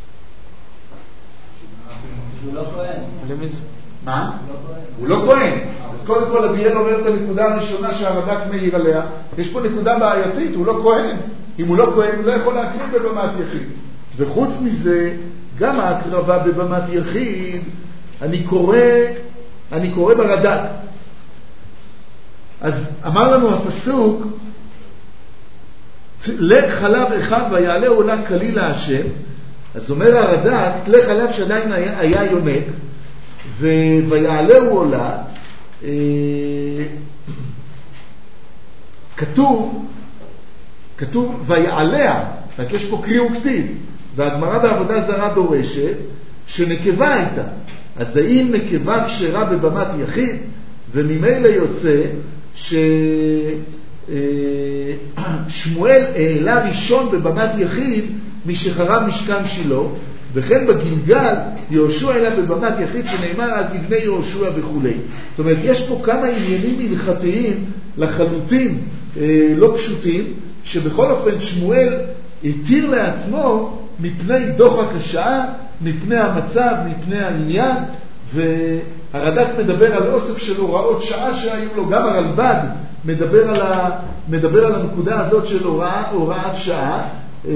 הוא לא כהן. מה? הוא לא כהן. אז קודם כל אביאל אומר את הנקודה הראשונה שהרד"ק מעיר עליה. יש פה נקודה בעייתית, הוא לא כהן. אם הוא לא כהן הוא לא יכול להקריב בבמת יחיד. וחוץ מזה, גם ההקרבה בבמת יחיד, אני קורא, אני קורא ברד"ק. אז אמר לנו הפסוק, לחלב אחד ויעלה עולה כליל להשם. אז אומר הרד"ק, לחלב שעדיין היה, היה יונק, ויעלהו עולה, כתוב, כתוב ויעליה, רק יש פה קריא וכתיב, והגמרא בעבודה זרה דורשת שנקבה הייתה. אז האם נקבה כשרה בבמת יחיד? וממילא יוצא ששמואל העלה ראשון בבמת יחיד משחרב משכן שילה, וכן בגלגל יהושע העלה בבמת יחיד שנאמר אז לבני יהושע וכו'. זאת אומרת, יש פה כמה עניינים הלכתיים לחלוטין אה, לא פשוטים, שבכל אופן שמואל התיר לעצמו מפני דוחק השעה, מפני המצב, מפני העניין, והרד"ק מדבר על אוסף של הוראות שעה שהיו לו, גם הרלב"ג מדבר על, ה, מדבר על הנקודה הזאת של הוראה, הוראת שעה. אה,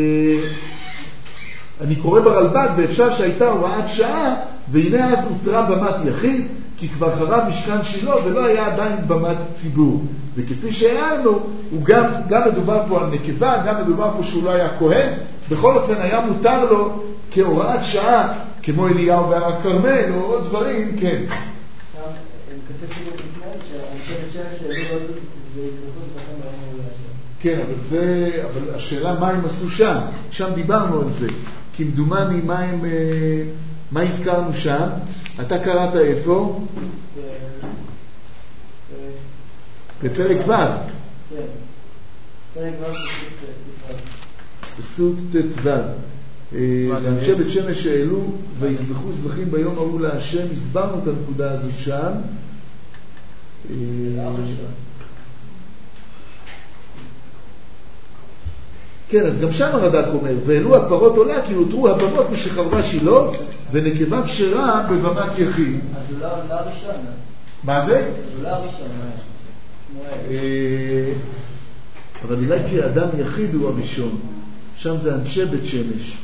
אני קורא ברלב"ג, ואפשר שהייתה הוראת שעה, והנה אז הותרה במת יחיד, כי כבר חרב משכן שילה ולא היה עדיין במת ציבור. וכפי שהערנו, הוא גם, גם מדובר פה על נקבה, גם מדובר פה שהוא לא היה כהן, בכל אופן היה מותר לו כהוראת שעה, כמו אליהו בהר הכרמל, או עוד דברים, כן. שם, הם כתב שילה לפני, שהאנשי בית שמש שהביאו עוד זה התרפות לכם ביום הולדה שלהם. כן, אבל זה, אבל השאלה מה הם עשו שם, שם דיברנו על זה, כמדומני מה הם, מה הזכרנו שם, אתה קראת איפה? בפרק ו'. כן, פרק ו' פסוק ט"ו. ואנשי בית שמש העלו ויזבחו זבחים ביום ההוא להשם, הסברנו את הנקודה הזאת שם. כן, אז גם שם הרד"ק אומר, והעלו הפרות עולה כי הותרו הבמות משחרבה שילה, ונקבה כשרה בבמת יחיד. אז הוא לא הראשון. מה זה? הוא לא הראשון. אבל אולי כי אדם יחיד הוא הראשון, שם זה אנשי בית שמש,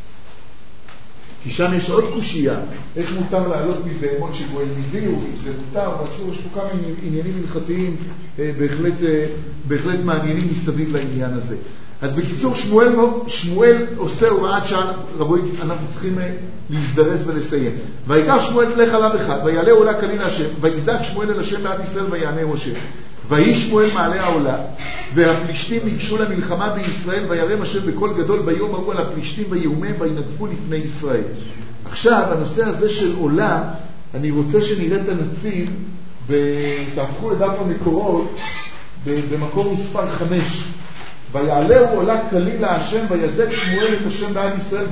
כי שם יש עוד קושייה, איך מותר לעלות מבהמות שגואל מביאו, אם זה מותר או אסור, יש פה כמה עניינים הלכתיים בהחלט, בהחלט מעניינים מסביב לעניין הזה. אז בקיצור, שמואל, שמואל עושה הוראת שעה, רבוי, אנחנו צריכים להזדרז ולסיים. ויקח שמואל לך עליו אחד, ויעלה עולה כליל השם, ויזעק שמואל אל השם בעד ישראל ויענהו השם. ויהי שמואל מעלה העולה, והפלישתים ניגשו למלחמה בישראל, וירם השם בקול גדול ביום ההוא על הפלישתים ויאומם וינגפו לפני ישראל. עכשיו, הנושא הזה של עולה, אני רוצה שנראה את הנציב, תהפכו לדף המקורות, במקור מספר חמש. ויעלהו עולה כליל השם, ויזעק שמואל את השם בעד ישראל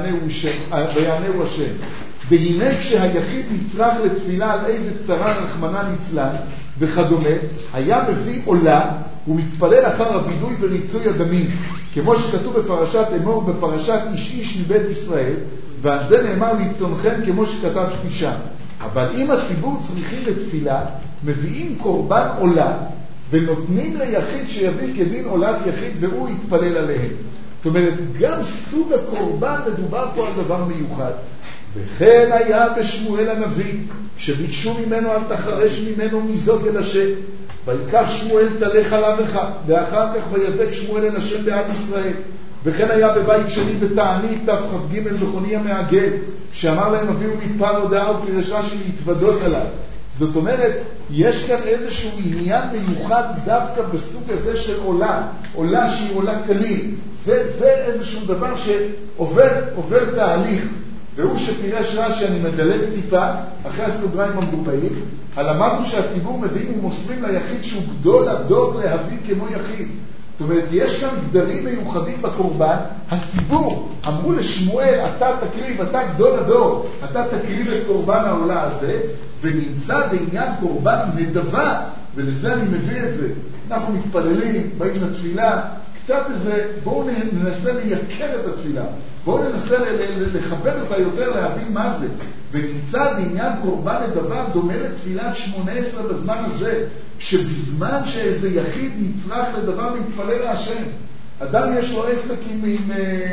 ויענהו השם. והנה כשהיחיד נצרך לתפילה על איזה צרה רחמנא ליצלן וכדומה, היה מביא עולה ומתפלל אחר הבידוי וריצוי הדמים, כמו שכתוב בפרשת אמור, בפרשת איש איש מבית ישראל, ועל זה נאמר ליצונכם כמו שכתב שם. אבל אם הציבור צריכים לתפילה, מביאים קורבן עולה ונותנים ליחיד שיביא כדין עולת יחיד והוא יתפלל עליהם. זאת אומרת, גם סוג הקורבן מדובר פה על דבר מיוחד. וכן היה בשמואל הנביא, כשביקשו ממנו אל תחרש ממנו מזוג אל השם, ויקח שמואל תלך עליו אחד, ואחר כך ויזק שמואל אל השם בעד ישראל. וכן היה בבית שני בתענית תכ"ג בכוני המעגל, שאמר להם הביאו לי פר הודעה ופרשה שלי להתוודות עליו. זאת אומרת, יש כאן איזשהו עניין מיוחד דווקא בסוג הזה של עולה, עולה שהיא עולה כליל. זה, זה איזשהו דבר שעובר עובר תהליך. והוא שפירש רש"י, אני מדלג טיפה, אחרי הסוגריים המרובעים, למדנו שהציבור מביאים ומוסרים ליחיד שהוא גדול הדור להביא כמו יחיד. זאת אומרת, יש כאן גדרים מיוחדים בקורבן, הציבור אמרו לשמואל, אתה תקריב, אתה גדול הדור, אתה תקריב את קורבן העולה הזה, ונמצא בעניין קורבן נדבה, ולזה אני מביא את זה. אנחנו מתפללים, באים לתפילה, קצת איזה, בואו ננסה לייקר את התפילה. בואו ננסה לכבד אותה יותר, להבין מה זה. ונמצא בעניין קורבן נדבה דומה לתפילת שמונה עשרה בזמן הזה, שבזמן שאיזה יחיד נצרך לדבר להתפלל להשם. אדם יש לו עסק עם, עם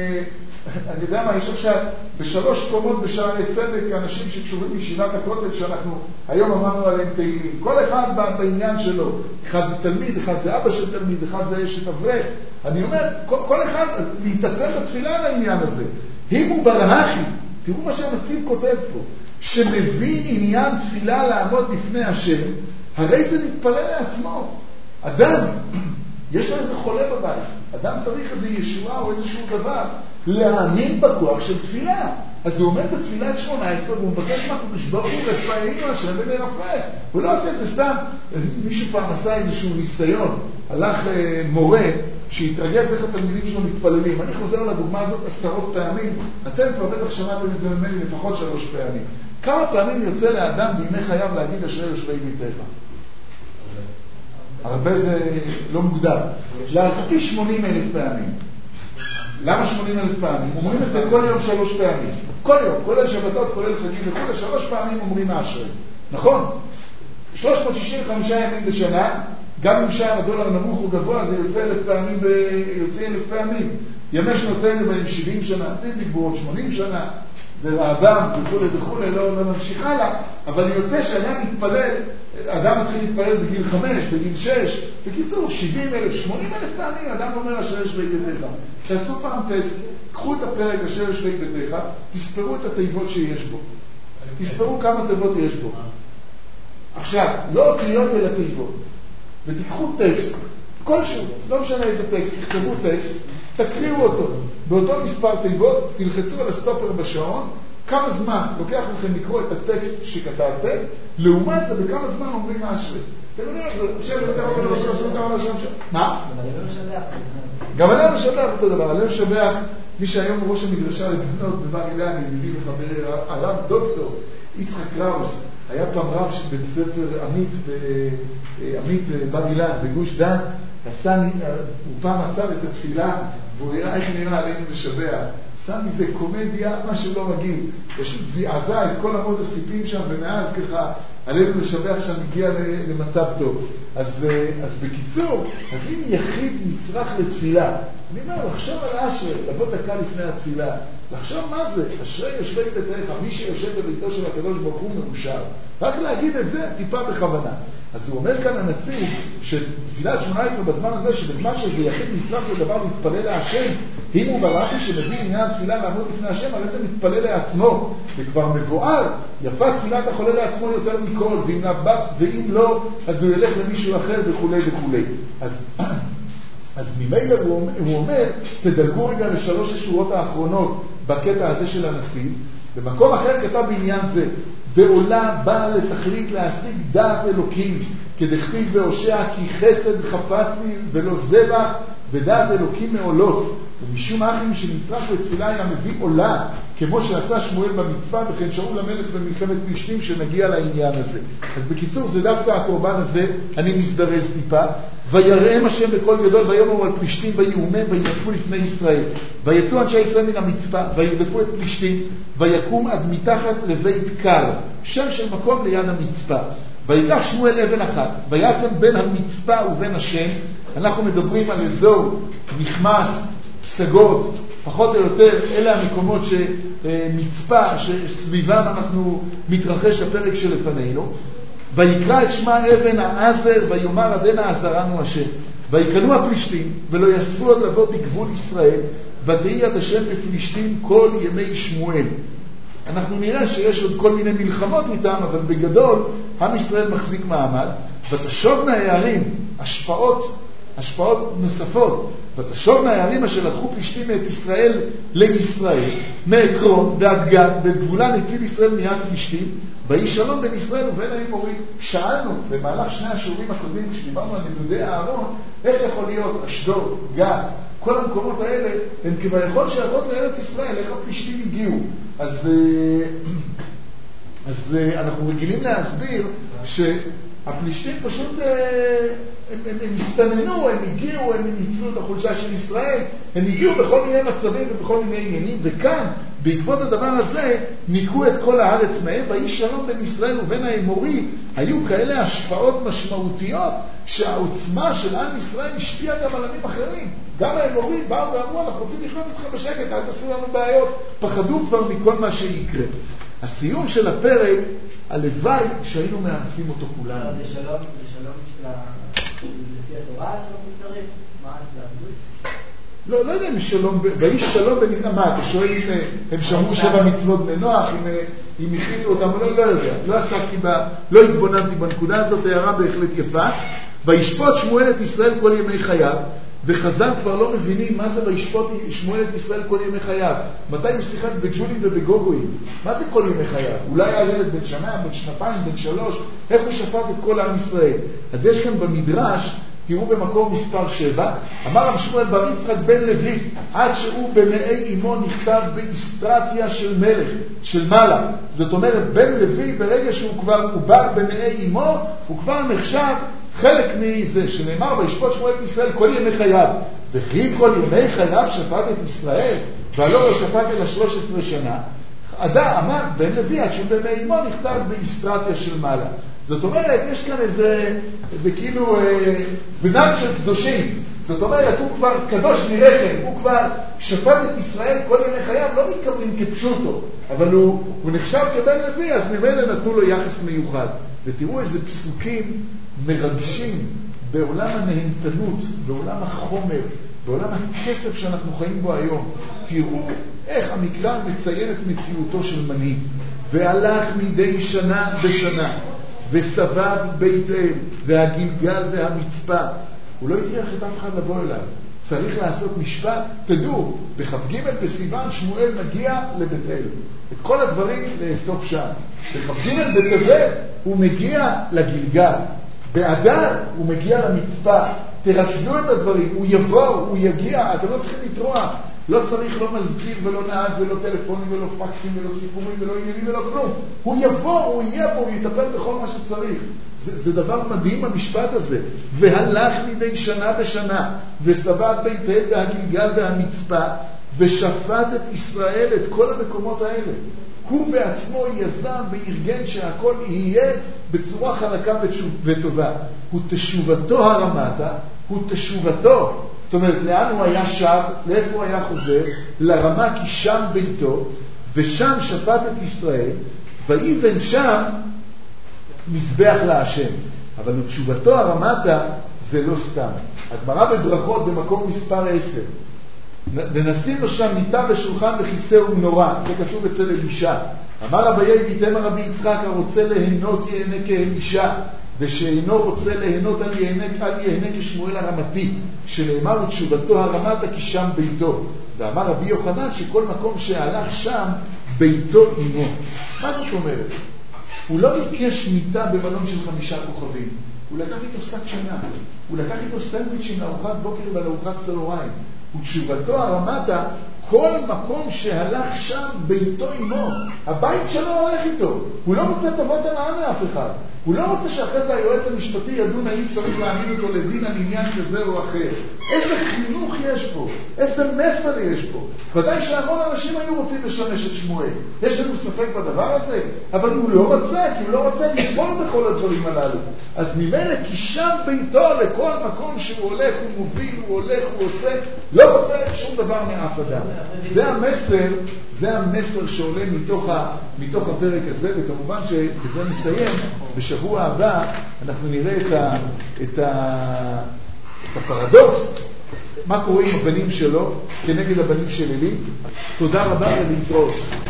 אני יודע מה, יש עכשיו בשלוש קומות בשערי צדק, אנשים שקשורים מישיבת הכותל שאנחנו היום אמרנו עליהם תהילים. כל אחד בעניין שלו, אחד זה תלמיד, אחד זה אבא של תלמיד, אחד זה אשת אברך. אני אומר, כל, כל אחד להתעצם בתפילה על העניין הזה. אם הוא ברהכי, תראו מה שהנציב כותב פה, שמבין עניין תפילה לעמוד לפני השם, הרי זה מתפלל לעצמו. אדם, יש לו איזה חולה בבית, אדם צריך איזה ישועה או איזשהו דבר, להאמין בכוח של תפילה. אז הוא עומד בתפילת שמונה עשרה והוא מבקש מהקדוש ברוך הוא רפאנו השם ונרפא. הוא לא עושה את זה סתם. מישהו פעם עשה איזשהו ניסיון, הלך מורה שהתרגז איך התלמידים שלו מתפללים. אני חוזר על הדוגמה הזאת עשרות פעמים, אתם כבר בטח שמעתם את זה ממני לפחות שלוש פעמים. כמה פעמים יוצא לאדם בימי חייו להגיד אשרי יושבי ביתך? הרבה זה לא מוגדר. להערכתי שמונים אלף פעמים. למה שמונים אלף פעמים? אומרים את זה כל יום שלוש פעמים. כל יום, כולל שבתות, כולל חגים וכולי, שלוש פעמים אומרים אשרי. נכון? שלוש מאות שישים וחמישה ימים בשנה, גם אם שער הדולר נמוך או גבוה, זה יוצא אלף פעמים, ב... יוצא אלף פעמים. ימי שנותינו בהם שבעים שנה, תגבור עוד שמונים שנה, ורעבם וכולי וכולי, לא, לא נמשיך הלאה, אבל יוצא שאדם מתפלל, אדם מתחיל להתפלל בגיל חמש, בגיל שש, בקיצור, שבעים אלף, שמונים אלף פעמים, אדם אומר אשר יושבי ביתך. תעשו פעם טסט, קחו את הפרק אשר יושבי ביתך, תספרו את התיבות שיש בו. תספרו כמה תיבות יש בו. עכשיו, לא אותיות אלא תיבות. ותיקחו טקסט, כלשהו, לא משנה איזה טקסט, תכתבו טקסט, תקריאו אותו. באותו מספר תיבות, תלחצו על הסטופר בשעון, כמה זמן לוקח לכם לקרוא את הטקסט שכתבתם, לעומת זה בכמה זמן אומרים אשרי. אתם יודעים, עכשיו אני אתן לכם לשם, שם כמה לשם שם. מה? גם עלינו משבח אותו דבר. עלינו משבח מי שהיום הוא ראש המדרשה לבנות בבר אילן, ידידי וחברי, הרב דוקטור יצחק קראוס, היה פעם רב של בית ספר עמית, עמית בר אילן בגוש דן, עשה, הוא פעם עצר את התפילה והוא הראה איך נראה עלינו לשבח. שם מזה קומדיה, משהו לא רגיל. פשוט זעזע את כל עמוד הסיפים שם, ומאז ככה עלינו לשבח שם הגיע למצב טוב. אז, אז בקיצור, אז אם יחיד נצרך לתפילה, אני אומר, לחשוב על אשרי, לבוא דקה לפני התפילה, לחשוב מה זה, אשרי יושבי ביתך, מי שיושב בביתו של הקדוש ברוך הוא מאושר. רק להגיד את זה טיפה בכוונה. אז הוא אומר כאן הנציב שתפילת שמונה עשרה בזמן הזה, שבזמן שזה יחיד נצרך לדבר להתפלל להשם, אם הוא ברחי שמביא עניין תפילה לעמוד לפני השם, הרי זה מתפלל לעצמו, וכבר מבואר, יפה תפילת החולה לעצמו יותר מכל, ואם, נבא, ואם לא, אז הוא ילך למישהו אחר וכו' וכו'. אז, אז ממילא הוא, הוא אומר, תדלגו רגע לשלוש השורות האחרונות בקטע הזה של הנציב, במקום אחר כתב בעניין זה, בעולה באה לתכלית להשיג דעת אלוקים, כדכתיב והושע כי חסד חפצתי ולא זבח, ודעת אלוקים מעולות. ומשום אחים שנצרך לתפילה היה מביא עולה, כמו שעשה שמואל במצווה, וכן שאול המלך במלחמת פלישתים, שנגיע לעניין הזה. אז בקיצור, זה דווקא הקורבן הזה, אני מזדרז טיפה. ויראם השם בקול גדול, ויאמרו על פלישתים, ויאומם, וירדפו לפני ישראל. ויצאו אנשי ישראל מן המצווה, וירדפו את פלישתים, ויקום עד מתחת לבית קר, שם של מקום ליד המצווה. ויקח שמואל אבן אחת, וישם בין המצווה ובין השם. אנחנו מדברים על אזור נכמס, פסגות, פחות או יותר, אלה המקומות שמצפה, שסביבם אנחנו מתרחש הפרק שלפנינו. ויקרא את שמה אבן העזר, ויאמר עדנה עזרנו השם. ויקנו הפלישתים, ולא יספו עוד לבוא בגבול ישראל, ודהי עד השם בפלישתים כל ימי שמואל. אנחנו נראה שיש עוד כל מיני מלחמות איתם, אבל בגדול, עם ישראל מחזיק מעמד. ותשובנה הערים, השפעות, השפעות נוספות, ותשובנה הערים אשר לקחו פלישתים את ישראל לישראל, מעקרון ועד גת, בגבולה נציב ישראל מיד פלישתים, ויהי שלום בין ישראל ובין האמורים. שאלנו במהלך שני השיעורים הקודמים, כשדיברנו על נדודי אהרון, איך יכול להיות אשדוד, גת, כל המקומות האלה, הם כביכול שעבוד לארץ ישראל, איך הפלישתים הגיעו. אז, אז אנחנו רגילים להסביר שהפלישתים פשוט הם, הם, הם הסתננו, הם הגיעו, הם ניצלו את החולשה של ישראל, הם הגיעו בכל מיני מצבים ובכל מיני עניינים, וכאן, בעקבות הדבר הזה, ניקו את כל הארץ מהם, ויהי שלום בין ישראל ובין האמורי. היו כאלה השפעות משמעותיות, שהעוצמה של עם ישראל השפיעה גם על עמים אחרים. גם האמורי באו ואמרו, אנחנו רוצים לחיות איתכם בשקט, אל תעשו לנו בעיות, פחדו כבר מכל מה שיקרה. הסיום של הפרק, הלוואי שהיינו מאמצים אותו כולנו. זה שלום, זה שלום של לפי התורה שלום מצטרף? מה זה? לא, לא יודע אם שלום, ויהי שלום בנתנה, מה, אתה שואל אם הם שמעו שבע מצוות בני נוח, אם אם הכינו אותם, לא, לא יודע, לא עסקתי בה, לא התבוננתי בנקודה הזאת, הערה בהחלט יפה. וישפוט שמואל את ישראל כל ימי חייו, וחז"ל כבר לא מבינים מה זה וישפוט שמואל את ישראל כל ימי חייו. מתי הוא שיחק בג'ולים ובגוגויים? מה זה כל ימי חייו? אולי היה ילד בן שנה, בן שנתיים, בן שלוש, איך הוא שפט את כל עם ישראל? אז יש כאן במדרש, תראו במקום מספר שבע, אמר רב שמואל בר יצחק בן לוי, עד שהוא במאי אמו נכתב באסטרטיה של מלך, של מעלה. זאת אומרת, בן לוי ברגע שהוא כבר עובר במאי אמו, הוא כבר נחשב חלק מזה שנאמר וישפוט שמואל את ישראל כל ימי חייו, וכי כל ימי חייו שפט את ישראל, והלא לא שפט אלא שלוש עשרה שנה. אדם אמר בן לוי עד שהוא במאי אמו נכתב באסטרטיה של מעלה. זאת אומרת, יש כאן איזה, איזה כאילו אה, בנם של קדושים. זאת אומרת, הוא כבר קדוש מרחם, הוא כבר שפט את ישראל כל ימי חייו, לא מתקבלים כפשוטו, אבל הוא, הוא נחשב כבן לוי, אז ממילא נתנו לו יחס מיוחד. ותראו איזה פסוקים מרגשים בעולם הנהנתנות, בעולם החומר, בעולם הכסף שאנחנו חיים בו היום. תראו איך המקרא מציין את מציאותו של מנהיג. והלך מדי שנה בשנה, וסבב בית אל, והגלגל והמצפה. הוא לא הטריח את אף אחד לבוא אליו. צריך לעשות משפט. תדעו, בכ"ג בסיוון שמואל מגיע לבית אל. את כל הדברים לאסוף שם. בכ"ג בטבת הוא מגיע לגלגל. באדר הוא מגיע למצפה. תרכזו את הדברים. הוא יבוא, הוא יגיע. אתם לא צריכים לטרוח. לא צריך לא מזכיר ולא נהג ולא טלפונים ולא פקסים ולא סיפורים ולא עניינים ולא כלום. הוא יבוא, הוא יהיה פה, הוא יטפל בכל מה שצריך. זה, זה דבר מדהים המשפט הזה. והלך מדי שנה בשנה, וסבב בית אל והגלגל והמצפה, ושפט את ישראל, את כל המקומות האלה. הוא בעצמו יזם וארגן שהכל יהיה בצורה חלקה וטובה. הוא תשובתו הרמתה, הוא תשובתו. זאת אומרת, לאן הוא היה שב, לאיפה הוא היה חוזר? לרמה כי שם ביתו, ושם שפט את ישראל, ויבן שם מזבח להשם. אבל תשובתו הרמתה זה לא סתם. הגמרא בברכות במקום מספר עשר. ונשים לו שם מיטה ושולחן וכיסא ומנורה. זה כתוב אצל אלישע. אמר רבי ביתם רבי יצחק, הרוצה ליהנות ייהנה כאלישע, ושאינו רוצה ליהנות על ייהנה, על ייהנה כשמואל הרמתי, שנאמר תשובתו הרמתה כי שם ביתו. ואמר רבי יוחנן שכל מקום שהלך שם ביתו עמו. מה זאת אומרת? הוא לא ביקש מיטה במלון של חמישה כוכבים. הוא לקח איתו שק שינה. הוא לקח איתו סנדוויצ'ים לארוחת בוקר ולארוחת צהריים. ותשובתו הרמתה, כל מקום שהלך שם ביתו עמו. הבית שלו הולך איתו. הוא לא רוצה טובות הנאה מאף אחד. הוא לא רוצה שאחרי זה היועץ המשפטי ידון האם צריך להעמיד אותו לדין על עניין כזה או אחר. איזה חינוך יש פה, איזה מסר יש פה. ודאי שהמון אנשים היו רוצים לשמש את שמואל. יש לנו ספק בדבר הזה, אבל הוא לא רוצה, כי הוא לא רוצה ליפול בכל הדברים הללו. אז ממילא כי שם ביתו לכל מקום שהוא הולך, הוא מוביל, הוא הולך, הוא עושה, לא רוצה שום דבר מאף אדם. זה המסר, זה המסר שעולה מתוך, ה, מתוך הפרק הזה, וכמובן שבזה נסיים. בשבוע הבא אנחנו נראה את, ה, את, ה, את הפרדוקס, מה קורה עם הבנים שלו כנגד הבנים של אלי. תודה רבה ולהתראות.